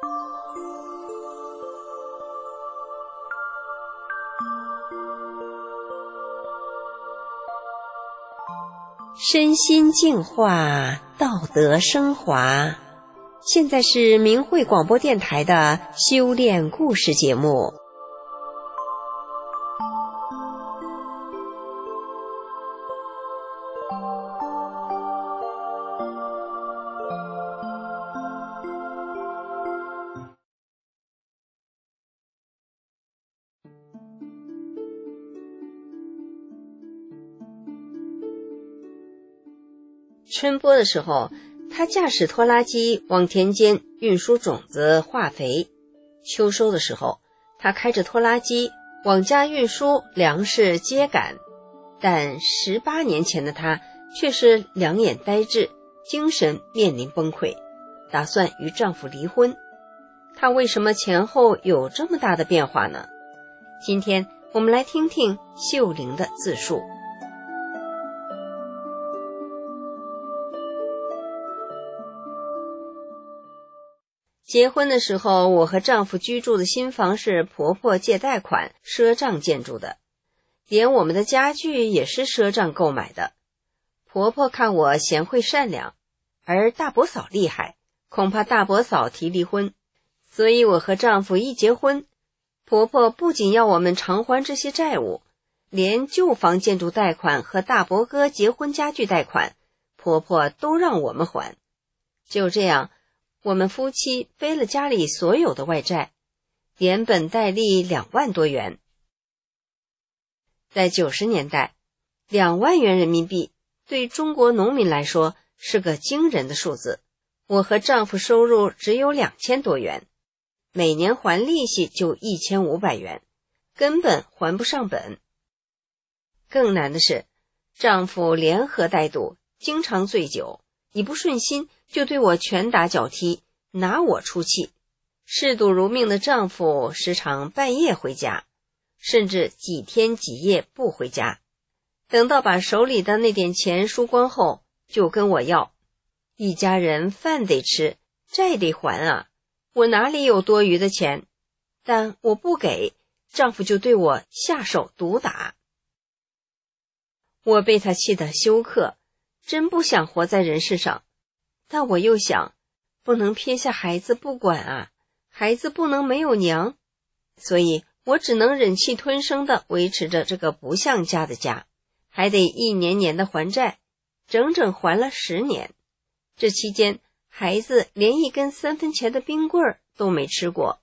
身心净化，道德升华。现在是明慧广播电台的修炼故事节目。春播的时候，他驾驶拖拉机往田间运输种子化肥；秋收的时候，他开着拖拉机往家运输粮食秸秆。但18年前的他却是两眼呆滞，精神面临崩溃，打算与丈夫离婚。他为什么前后有这么大的变化呢？今天我们来听听秀玲的自述。结婚的时候，我和丈夫居住的新房是婆婆借贷款赊账建筑的，连我们的家具也是赊账购买的。婆婆看我贤惠善良，而大伯嫂厉害，恐怕大伯嫂提离婚，所以我和丈夫一结婚，婆婆不仅要我们偿还这些债务，连旧房建筑贷款和大伯哥结婚家具贷款，婆婆都让我们还。就这样，我们夫妻背了家里所有的外债，连本带利2万多元。在90年代，2万元人民币对中国农民来说是个惊人的数字。我和丈夫收入只有2000多元，每年还利息就1500元，根本还不上本。更难的是，丈夫连喝带赌，经常醉酒，一不顺心就对我拳打脚踢，拿我出气。嗜赌如命的丈夫时常半夜回家，甚至几天几夜不回家，等到把手里的那点钱输光后，就跟我要。一家人饭得吃，债得还啊，我哪里有多余的钱？但我不给，丈夫就对我下手毒打。我被他气得休克，真不想活在人世上。但我又想，不能撇下孩子不管啊，孩子不能没有娘，所以我只能忍气吞声地维持着这个不像家的家，还得一年年的还债，整整还了10年。这期间，孩子连一根3分钱的冰棍儿都没吃过。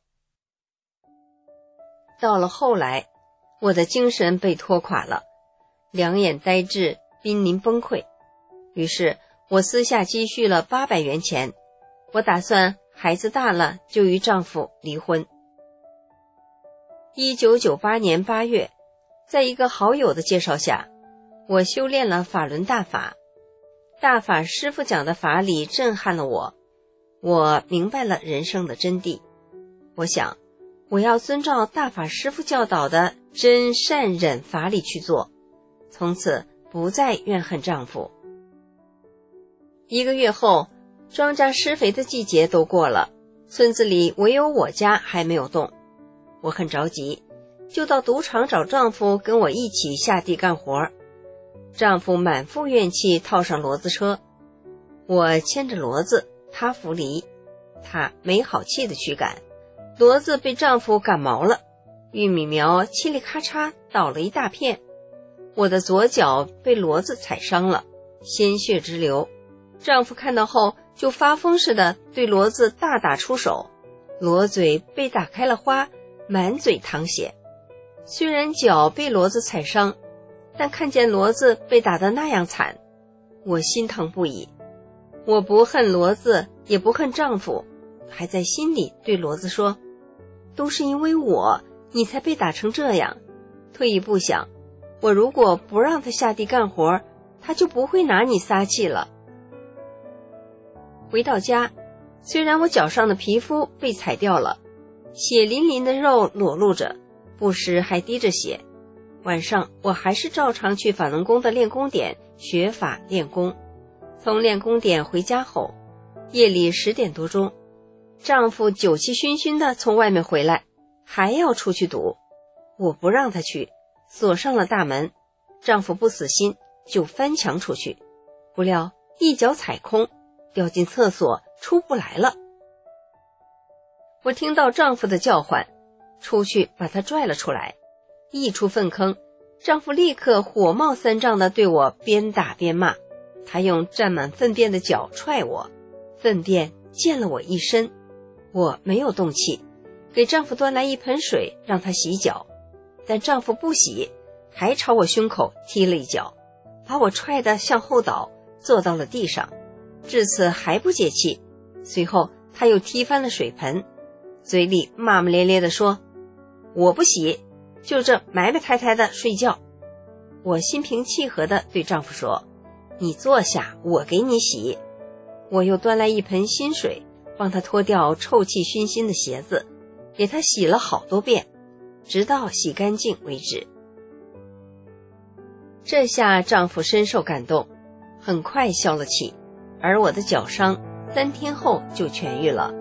到了后来，我的精神被拖垮了，两眼呆滞，濒临崩溃。于是我私下积蓄了800元钱，我打算孩子大了就与丈夫离婚。1998年8月，在一个好友的介绍下，我修炼了法轮大法。大法师父讲的法理震撼了我，我明白了人生的真谛。我想，我要遵照大法师父教导的真善忍法理去做，从此不再怨恨丈夫。1个月后，庄稼施肥的季节都过了，村子里唯有我家还没有动。我很着急，就到赌场找丈夫跟我一起下地干活。丈夫满腹怨气，套上骡子车，我牵着骡子，他扶犁，他没好气的驱赶，骡子被丈夫赶毛了，玉米苗嘁哩咔嚓倒了一大片，我的左脚被骡子踩伤了，鲜血直流。丈夫看到后就发疯似的对骡子大打出手，骡嘴被打开了花，满嘴淌血。虽然脚被骡子踩伤，但看见骡子被打得那样惨，我心疼不已。我不恨骡子，也不恨丈夫，还在心里对骡子说，都是因为我，你才被打成这样。退一步想，我如果不让他下地干活，他就不会拿你撒气了。回到家，虽然我脚上的皮肤被踩掉了，血淋淋的肉裸露着，不时还滴着血。晚上我还是照常去法轮功的练功点学法练功。从练功点回家后，夜里10点多钟， 丈夫酒气熏熏的从外面回来，还要出去赌，我不让他去，锁上了大门。丈夫不死心，就翻墙出去，不料一脚踩空，掉进厕所出不来了。我听到丈夫的叫唤，出去把他拽了出来。一出粪坑，丈夫立刻火冒三丈地对我边打边骂，他用沾满粪便的脚踹我，粪便溅了我一身。我没有动气，给丈夫端来一盆水让他洗脚，但丈夫不洗，还朝我胸口踢了一脚，把我踹得向后倒，坐到了地上。至此还不解气，随后他又踢翻了水盆，嘴里骂骂咧咧地说，我不洗，就这埋埋汰汰的睡觉。我心平气和地对丈夫说，你坐下，我给你洗。我又端来一盆新水，帮他脱掉臭气熏心的鞋子，给他洗了好多遍，直到洗干净为止。这下丈夫深受感动，很快消了气，而我的脚伤3天后就痊愈了。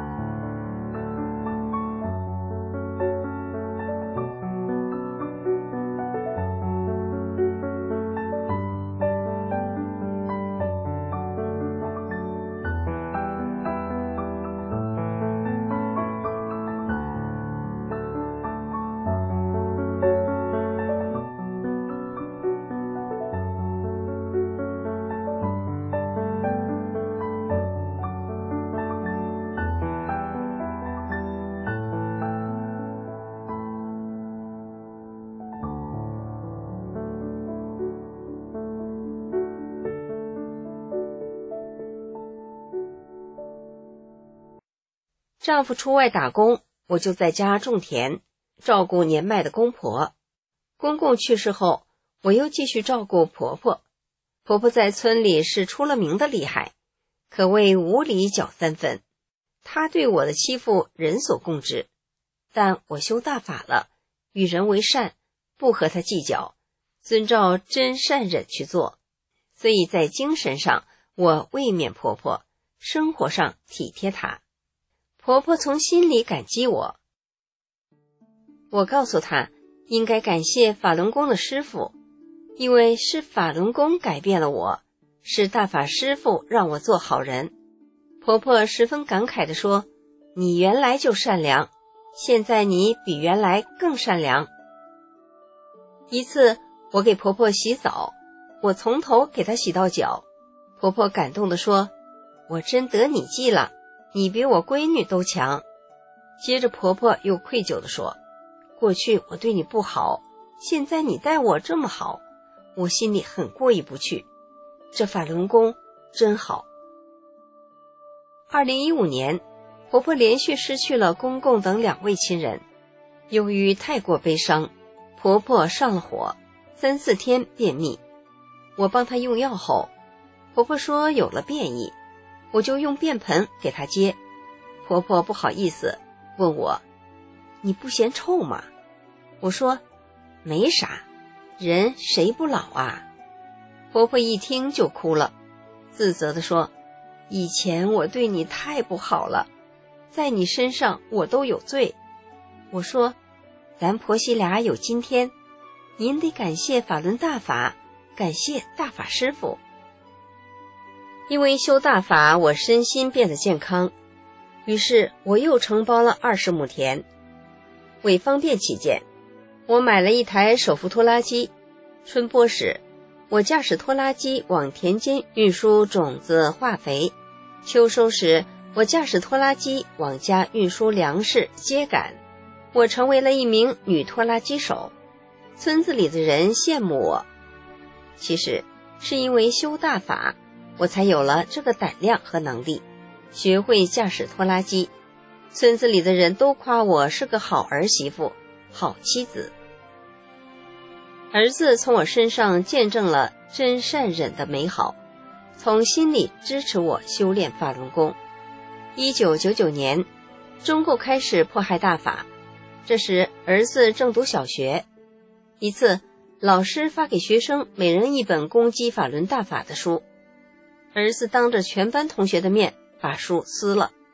丈夫出外打工，我就在家种田，照顾年迈的公婆。公公去世后，我又继续照顾婆婆。婆婆在村里是出了名的厉害，可谓无理搅3分。她对我的欺负人所共知，但我修大法了，与人为善，不和她计较，遵照真善忍去做，所以在精神上我慰勉婆婆，生活上体贴她。婆婆从心里感激我。我告诉她，应该感谢法轮功的师父，因为是法轮功改变了我，是大法师父让我做好人。婆婆十分感慨地说，你原来就善良，现在你比原来更善良。一次我给婆婆洗澡，我从头给她洗到脚，婆婆感动地说，我真得你计了，你比我闺女都强。接着婆婆又愧疚地说，过去我对你不好，现在你待我这么好，我心里很过意不去，这法轮功真好。2015年，婆婆连续失去了公公等2位亲人，由于太过悲伤，婆婆上了火，3、4天便秘。我帮她用药后，婆婆说有了便意，我就用便盆给她接。婆婆不好意思问我，你不嫌臭吗？我说没啥，人谁不老啊。婆婆一听就哭了，自责地说，以前我对你太不好了，在你身上我都有罪。我说，咱婆媳俩有今天，您得感谢法轮大法，感谢大法师父。因为修大法，我身心变得健康，于是我又承包了20亩田。为方便起见，我买了一台手扶拖拉机。春播时，我驾驶拖拉机往田间运输种子、化肥；秋收时，我驾驶拖拉机往家运输粮食、秸秆。我成为了一名女拖拉机手，村子里的人羡慕我。其实是因为修大法，我才有了这个胆量和能力，学会驾驶拖拉机。村子里的人都夸我是个好儿媳妇、好妻子。儿子从我身上见证了真善忍的美好，从心里支持我修炼法轮功。1999年，中共开始迫害大法，这时儿子正读小学。一次，老师发给学生每人一本攻击法轮大法的书，儿子当着全班同学的面把书撕了。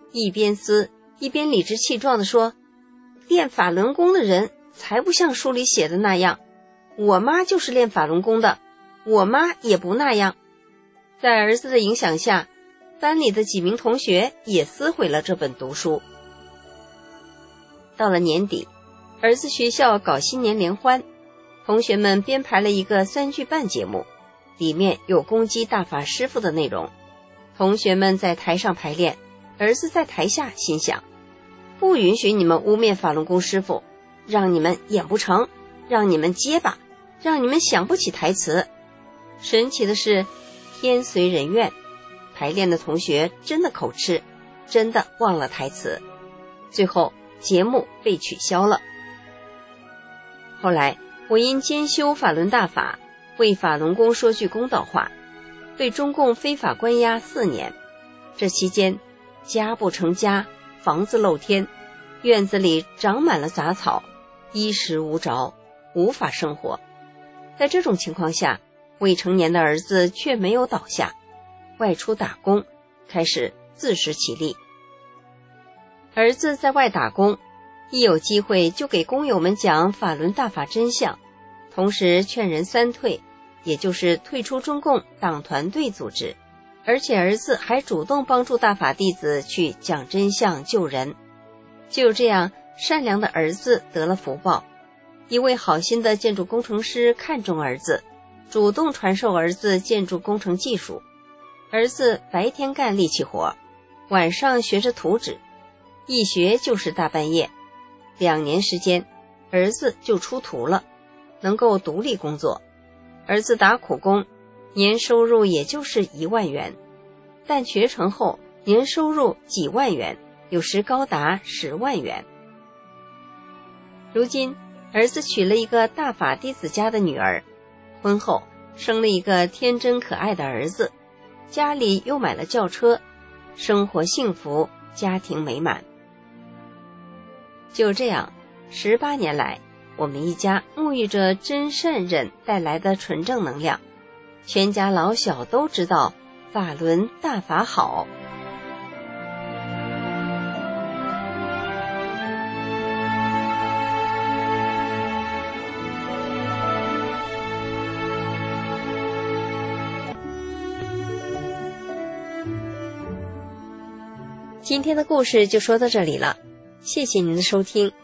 一边撕一边理直气壮地说，练法轮功的人才不像书里写的那样，我妈就是练法轮功的，我妈也不那样。在儿子的影响下，班里的几名同学也撕毁了这本读书。到了年底，儿子学校搞新年联欢，同学们编排了一个3句半节目，里面有攻击大法师父的内容。同学们在台上排练，儿子在台下心想，不允许你们污蔑法轮功师父，让你们演不成，让你们结巴，让你们想不起台词。神奇的是，天随人愿，排练的同学真的口吃，真的忘了台词，最后节目被取消了。后来我因兼修法轮大法，为法轮功说句公道话，被中共非法关押4年。这期间家不成家，房子漏天，院子里长满了杂草，衣食无着，无法生活。在这种情况下，未成年的儿子却没有倒下，外出打工，开始自食其力。儿子在外打工，一有机会就给工友们讲法轮大法真相，同时劝人3退，也就是退出中共党团队组织。而且儿子还主动帮助大法弟子去讲真相救人。就这样，善良的儿子得了福报。一位好心的建筑工程师看中儿子，主动传授儿子建筑工程技术。儿子白天干力气活，晚上学着图纸，一学就是大半夜。2年时间，儿子就出图了，能够独立工作。儿子打苦工，年收入也就是1万元，但学成后年收入几万元，有时高达10万元。如今儿子娶了一个大法弟子家的女儿，婚后生了一个天真可爱的儿子，家里又买了轿车，生活幸福，家庭美满。就这样，18年来，我们一家沐浴着真善忍带来的纯正能量，全家老小都知道法轮大法好。今天的故事就说到这里了，谢谢您的收听。